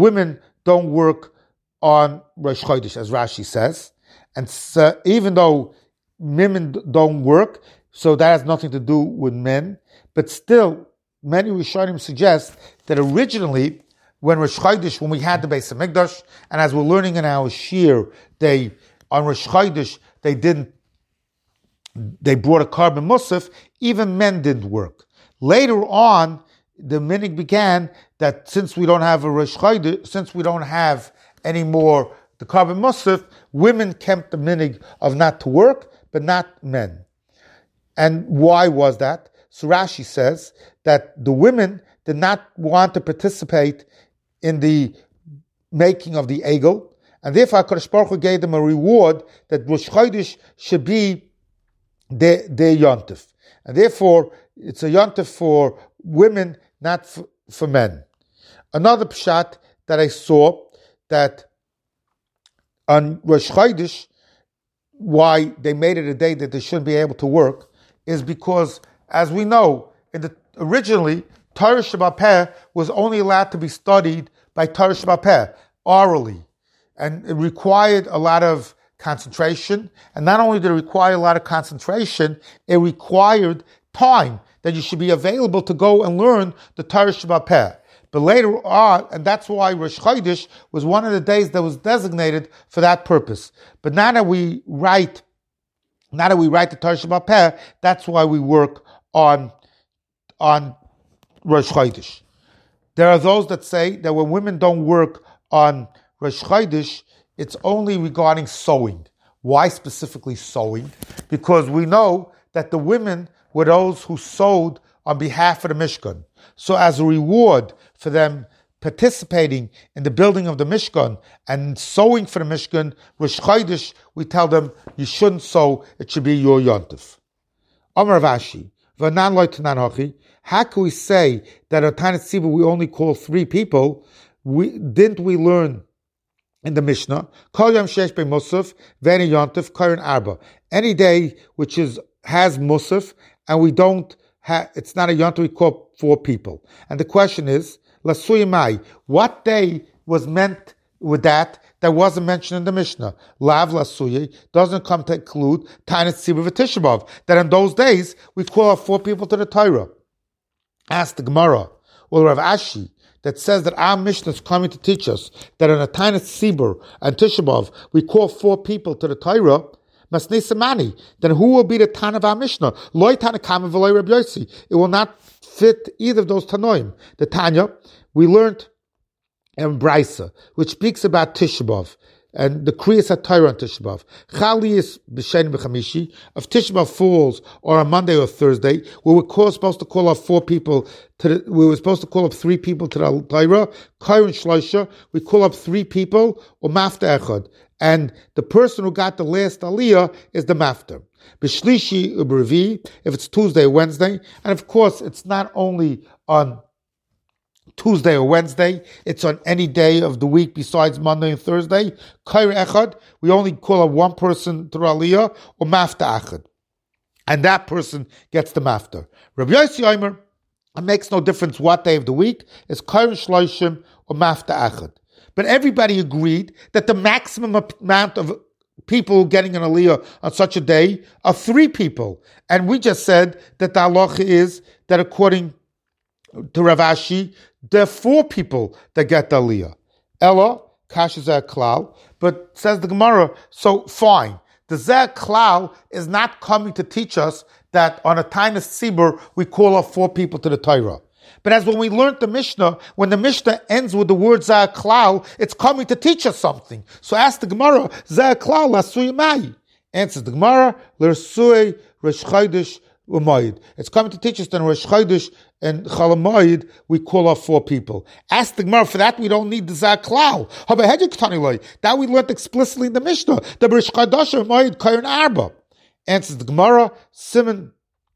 Chodesh, as Rashi says. And so even though women don't work, so that has nothing to do with men, but still, many Rishonim suggest that originally, when Rosh Chodesh, when we had the Beis Hamikdash, and as we're learning in our Shir, on Rosh Chodesh, they brought a Korban Musaf, even men didn't work. Later on, the minig began that since we don't have a Rosh Chodesh, since we don't have any more the Korban Musaf, women kept the minig of not to work, but not men. And why was that? So Rashi says that the women did not want to participate in the making of the egel, and therefore HaKadosh Baruch Hu gave them a reward that Rosh Chodesh should be their yontif. And therefore, it's a yontif for women, not for men. Another pshat that I saw, that on Rosh Chodesh, why they made it a day that they shouldn't be able to work, is because, as we know, originally, Torah Sheba'al Peh was only allowed to be studied by Torah Sheba'al Peh, orally. And it required a lot of concentration. And not only did it require a lot of concentration, it required time that you should be available to go and learn the Torah Sheba'al Peh. But later on, and that's why Rosh Chodesh was one of the days that was designated for that purpose. But now that we write the Torah Sheba'al Peh, that's why we work on Rosh Chodesh. There are those that say that when women don't work on Rosh Chodesh, it's only regarding sewing. Why specifically sewing? Because we know that the women were those who sewed on behalf of the Mishkan. So as a reward for them participating in the building of the Mishkan and sewing for the Mishkan, Rosh Chodesh, we tell them, you shouldn't sew, it should be your yontif. Amar Vashi, V'nan loy tanan hachi. How can we say that at Tainus Tzibur we only call three people? Didn't we learn in the Mishnah, Kol Yom Shesh Bei Musaf, V'eni Yontif, Karen Arba. Any day which has Musaf, and we don't have, it's not a Yontif, we call four people. And the question is, Lasuya Mai, what day was meant with that wasn't mentioned in the Mishnah? Lav Lasuya doesn't come to include Tainus Tzibur v'Tisha B'Av, that in those days we call out four people to the Torah. Ask the Gemara, or Rav Ashi, that says that our Mishnah is coming to teach us that in a Tainus Tzibur and Tisha B'Av we call four people to the Torah. Masnei Samani, then who will be the Tan of our Mishnah? Loi Tanakama v'Loi Rabbi Yossi. It will not fit either of those Tanoim. The Tanya we learned in Brisa, which speaks about Tisha B'Av, and the Kriyas HaTorah on Tisha B'Av. Chaliyas b'Sheni b'Chamishi, if Tisha B'Av falls or on Monday or Thursday, we were supposed to call up 4 people we were supposed to call up 3 people to the Torah. Kairin Shloisha, we call up 3 people, or Mafta Echad. And the person who got the last Aliyah is the Mafta. B'Shlishi U'B'Revi, if it's Tuesday or Wednesday. And of course, it's not only on Tuesday or Wednesday, it's on any day of the week besides Monday and Thursday. Kair Echad, we only call up 1 person to Aliyah, or Mafta Echad. And that person gets the Mafta. Rabbi Yossi Omer, it makes no difference what day of the week, it's Kair Shloishim or Mafta Echad. But everybody agreed that the maximum amount of people getting an Aliyah on such a day are 3 people. And we just said that the halacha is that according to Rav Ashi, there are 4 people that get the Aliyah. Ella, Kasha Zeh Klal, but says the Gemara, so fine. The Zeh Klal is not coming to teach us that on a Tainus Tzibur we call up 4 people to the Torah. But as when we learned the Mishnah, when the Mishnah ends with the word Zeh Klal, it's coming to teach us something. So ask the Gemara, Zeh Klal Lasui Mai. Answers the Gemara, L'Rsui Rosh Chodesh U'Moed. It's coming to teach us that in Rosh Chodesh and Chol Hamoed we call up 4 people. Ask the Gemara, for that we don't need the Zeh Klal. That we learned explicitly in the Mishnah. The Rosh Chodesh U'Moed Kayin Arba. Answers the Gemara, Simon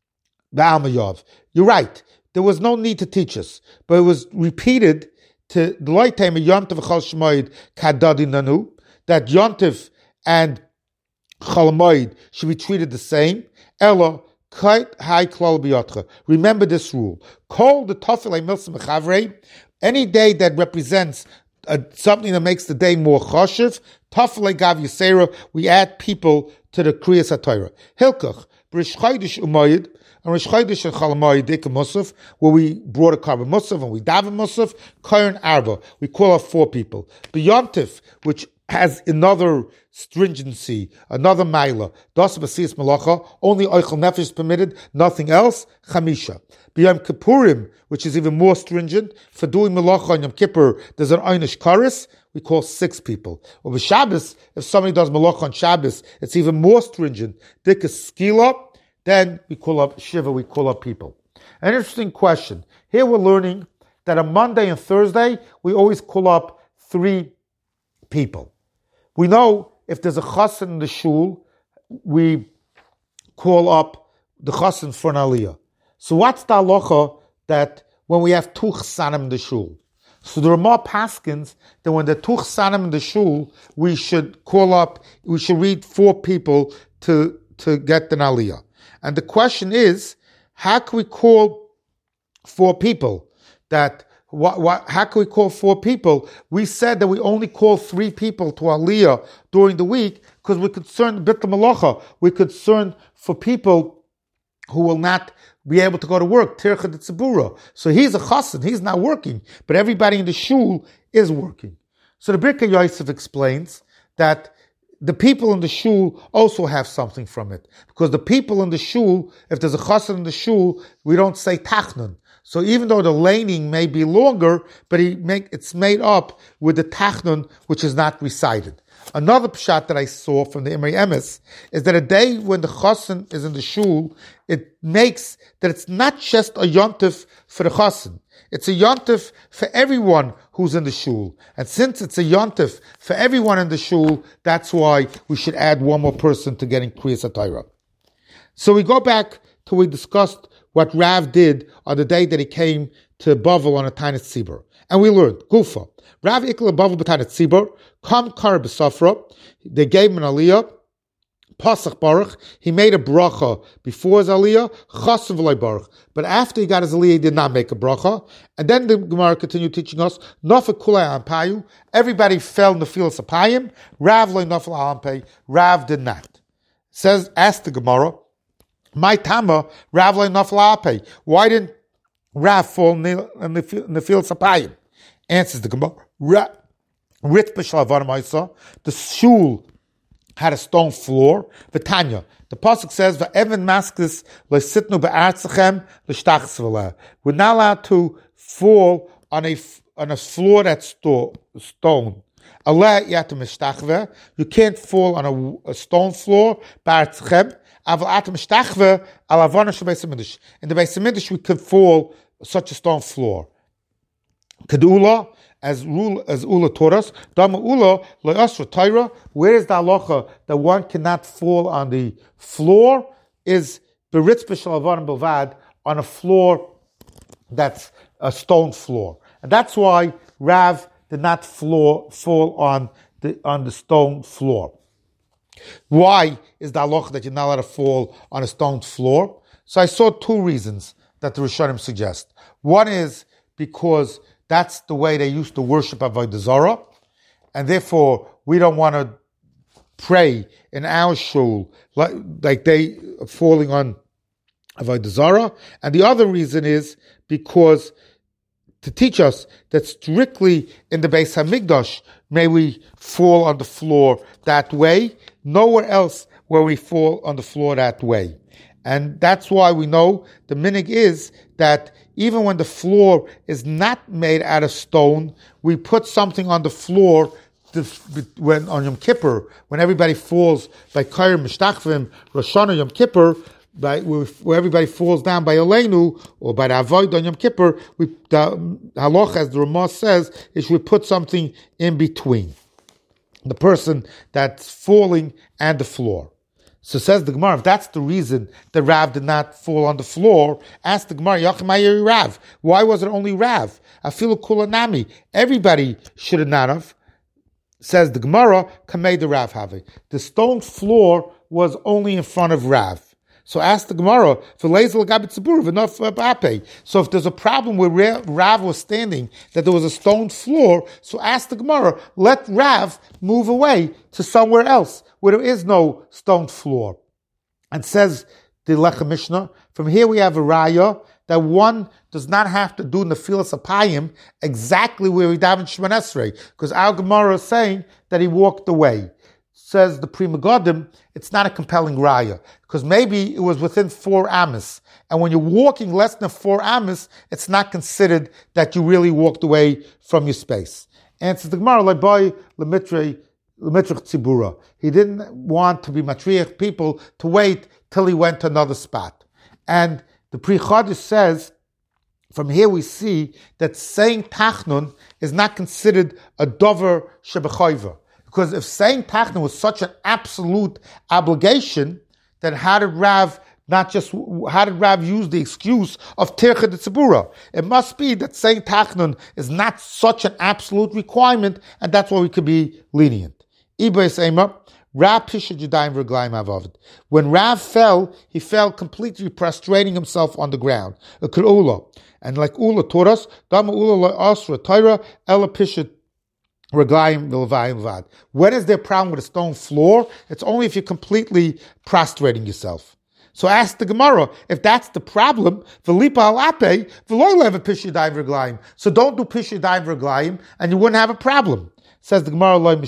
Ba'almayav. You're right. There was no need to teach us, but it was repeated to the light time of Yom Tov Chol Shmoed Kadadi Nanu, that Yom Tov and Chol Hamoed should be treated the same. Ella Kait Hai Klal B'Yotcha. Remember this rule. Kol the Tofel Milsa Mechavrei. Any day that represents something that makes the day more choshev, Tofel Gav Yisera. We add people to the Kriyas HaTorah. Hilkach B'Rish Chodesh U'Moed. And Rosh Chodesh and Chol Hamoed Dika Musaf, where we brought a carbon Musaf and we daven Musaf, Kayin Arba, we call up 4 people. B'Yontif, which has another stringency, another Maila, Das B'Siyas Malacha, only Oichel Nefesh is permitted, nothing else, Chamisha. B'Yom Kippurim, which is even more stringent, for doing Malacha on Yom Kippur, there's an Einish Karis, we call 6 people. Or B'Shabbos, if somebody does Malacha on Shabbos, it's even more stringent. Dika Skila, then we call up Shiva, we call up people. An interesting question. Here we're learning that on Monday and Thursday, we always call up 3 people. We know if there's a chassan in the shul, we call up the chassan for an aliyah. So what's the halacha that when we have 2 chassanim in the shul? So there are more paskins that when there are 2 chassanim in the shul, we should read 4 people to get the aliyah. And the question is, how can we call 4 people? How can we call 4 people? We said that we only call 3 people to Aliyah during the week because we're concerned, Bittul Malacha, we're concerned for people who will not be able to go to work, Tircha de Tzibura. So he's a chassan, he's not working, but everybody in the shul is working. So the Birkei Yosef explains that the people in the shul also have something from it. Because the people in the shul, if there's a chassan in the shul, we don't say tachnun. So even though the laning may be longer, but it's made up with the tachnun, which is not recited. Another pshat that I saw from the Imrei Emes is that a day when the chassan is in the shul, it makes that it's not just a yontif for the chassan. It's a yontif for everyone who's in the shul. And since it's a yontif for everyone in the shul, that's why we should add 1 more person to getting Kriyas HaTorah. So we go back to we discussed what Rav did on the day that he came to Bavel on a Tainus Tzibur. And we learned, Gufa, Rav Ikla Bavel b'Tainus Tzibur, Kam Kar b'Safra, they gave him an aliyah, Pasach Baruch, he made a bracha before his aliyah, Chasim v'lay Baruch. But after he got his aliyah, he did not make a bracha. And then the Gemara continued teaching us, Nafek kulei ampayu, everybody fell in the field of Sapayim, Rav loy nafel ampay, Rav did not. Says, ask the Gemara, my Tama, Rav loy nafel ampay, why didn't Rav fall in the field of Sapayim? Answers the Gemara, Rit b'shalavar ma'isa, the shul had a stone floor. V'tanya, the pasuk says, "Va'evan maskis le'sitnu be'artzachem l'shtachas v'leh." We're not allowed to fall on a floor that's stone. Allah yatam mishtachve. You can't fall on a stone floor. Ba'artzchem. Aval atam mishtachve al avana shebeis hamidrash. In the Beis Hamidrash, we could fall such a stone floor. Kedula, as Ula taught us, Dama Ula le'asra Torah. Where is the halacha that one cannot fall on the floor? Is beritz b'shel avanim belvad, on a floor that's a stone floor, and that's why Rav did not fall on the stone floor. Why is the halacha that you're not allowed to fall on a stone floor? So I saw two reasons that the Rishonim suggest. One is because that's the way they used to worship Avodah Zarah, and therefore we don't want to pray in our shul like they are falling on Avodah Zarah. And the other reason is because to teach us that strictly in the Beis Hamikdash may we fall on the floor that way, nowhere else where we fall on the floor that way. And that's why we know the minig is that even when the floor is not made out of stone, we put something on the floor when on Yom Kippur, when everybody falls by Kair Mishtachvim, Rosh Hashanah, Yom Kippur, where everybody falls down by Aleinu or by the Avoid on Yom Kippur, the halacha, as the Ramah says, is we put something in between the person that's falling and the floor. So says the Gemara, if that's the reason that Rav did not fall on the floor, ask the Gemara, Yachim Rav, why was it only Rav? Afilu Kulanami, everybody should have not have. Says the Gemara, Kamei the Rav have. The stone floor was only in front of Rav. So ask the Gemara, so if there's a problem where Rav was standing, that there was a stone floor, so ask the Gemara, let Rav move away to somewhere else where there is no stone floor. And says the Lechem Mishnah, from here we have a raya that one does not have to do Nefilas Apayim exactly where he davened Shemon Esrei, because our Gemara is saying that he walked away. Says the Pri Megadim, it's not a compelling raya, because maybe it was within 4 amas, and when you're walking less than 4 amas, it's not considered that you really walked away from your space. And says the Gemara, Leibai Lemitrich Tzibura, he didn't want to be matriach people to wait till he went to another spot. And the Pri Chadish says, from here we see that saying Tachnun is not considered a dover shebechayva. Because if saying Tachnun was such an absolute obligation, then how did Rav use the excuse of Tircha de Tzibura? It must be that saying Tachnun is not such an absolute requirement, and that's why we could be lenient. When Rav fell, he fell completely prostrating himself on the ground. And like Ula taught us, when is there a problem with a stone floor? It's only if you're completely prostrating yourself. So ask the Gemara, if that's the problem, so don't do Pish Yadayim V'Reglayim, and you wouldn't have a problem. Says the Gemara,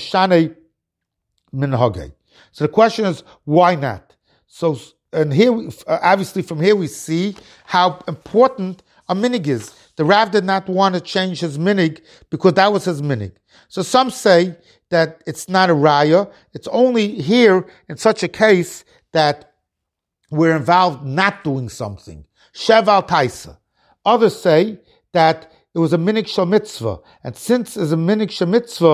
so the question is, why not? So, and here, obviously from here we see how important a minig is. The Rav did not want to change his minig because that was his minig. So some say that it's not a raya. It's only here in such a case that we're involved not doing something. Sheval Taisa. Others say that it was a minig shel mitzvah. And since it's a minig shel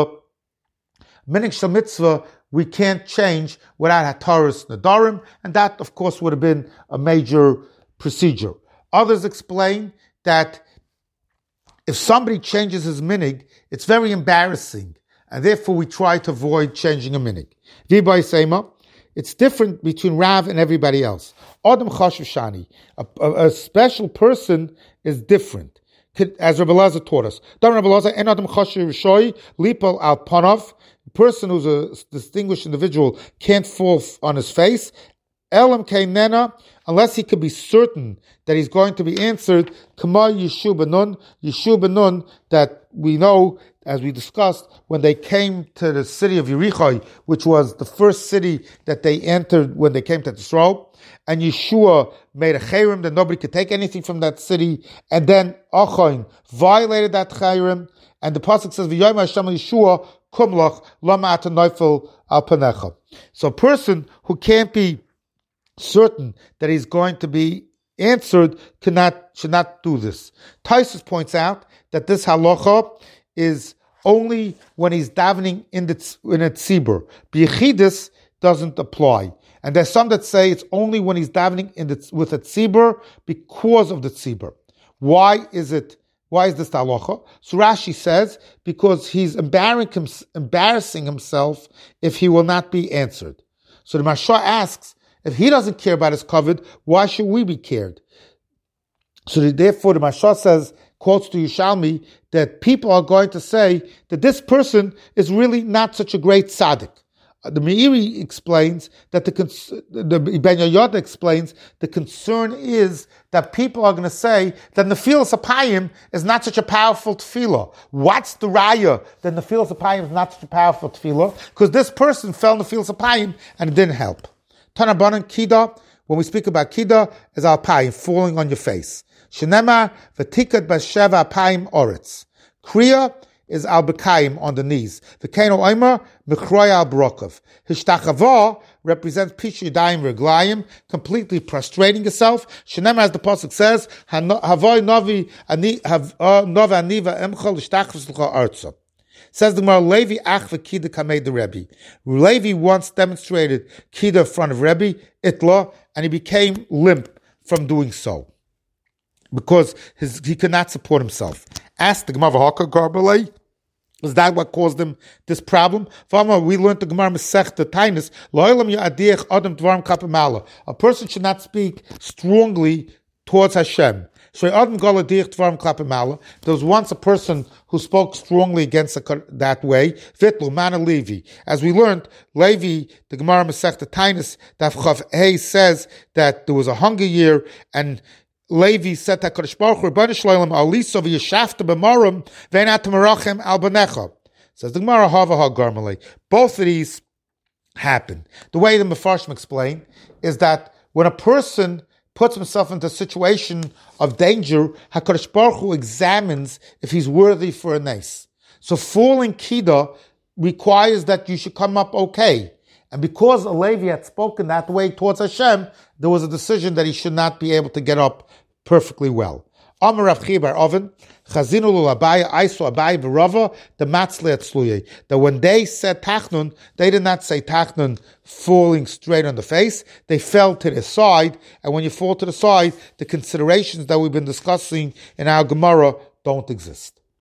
mitzvah, we can't change without hataras nadarim, and that, of course, would have been a major procedure. Others explain that if somebody changes his minig, it's very embarrassing, and therefore we try to avoid changing a minig. V'bay Seima, it's different between Rav and everybody else. Adam Chashuv Shani, a special person is different, as Rabbi Elazar taught us. Rabbi Elazar, en Adam Chashuv Rishoi, lipal al panav. A person who's a distinguished individual can't fall on his face, elam kainena, unless he could be certain that he's going to be answered. Kama Yeshu Benun, that we know, as we discussed, when they came to the city of Yericho, which was the first city that they entered when they came to Yisrael, and Yeshua made a chayrim that nobody could take anything from that city, and then Achain violated that chayrim, and the pasuk says, "V'yom Hashem Yeshua kumlach lama ata neufel al panecha. So a person who can't be certain that he's going to be answered should not do this. Taisus points out that this halacha is only when he's davening in a tzibur. B'yechidus doesn't apply. And there's some that say it's only when he's davening with a tzibur because of the tzibur. Why is this halacha? So Rashi says, because he's embarrassing himself if he will not be answered. So the Maharsha asks, if he doesn't care about his covet, why should we be cared? So therefore the Maharsha says, quotes to Yerushalmi, that people are going to say that this person is really not such a great tzaddik. The Meiri explains that the Ben Yoyada explains the concern is that people are going to say that Nefilas Apayim is not such a powerful tefillah. What's the raya that Nefilas Apayim is not such a powerful tefillah? Because this person fell Nefilas Apayim and it didn't help. Tanabanan Kida, when we speak about Kida, is Alpayim, falling on your face. Shenema v'tikat b'sheva Apayim oretz. Kriya is al-bekayim, on the knees. The Keno Omer, Mechroy al-brokov. Hishtachava represents Pish Yadayim Reglayim, completely prostrating yourself. Shenem, as the Pasuk says, Havoy Novi Aniva Emchol Ishtachvus L'cha Arza. Says the Gemara, Levi Ach v'Kida Kamei the Rebbe. Levi once demonstrated Kida in front of Rebbe, Itla, and he became limp from doing so, because he could not support himself. Asked the Gemara, V'Haka Garbalei, is that what caused him this problem? We learned the Gemara Masechta Tainus, Lo'elam Ya'adiach Adam Dvarim Kapimala. A person should not speak strongly towards Hashem. There was once a person who spoke strongly against that way. Vitlu, Mana Levi. As we learned, Levi, the Gemara Masechta Tainus, Daf Chav Hey says that there was a hunger year, and Levi said that Kadosh Baruch Hu Rebbeinu Shloim Alisa v'Yeshafta b'Marim v'Einat Merachem al Banecha. Says the Gemara Hava HaGarmalei. Both of these happen. The way the Mefarshim explain is that when a person puts himself into a situation of danger, HaKadosh Baruch Hu examines if he's worthy for a nace. So falling Kida requires that you should come up okay. And because a Levi had spoken that way towards Hashem, there was a decision that he should not be able to get up perfectly well. Amar Rav Chiya bar Oven, Chazinu l'Abaye, Aisu Abaye v'Rava, the Matzle Atzluye. That when they said Tachnun, they did not say Tachnun falling straight on the face. They fell to the side, and when you fall to the side, the considerations that we've been discussing in our Gemara don't exist.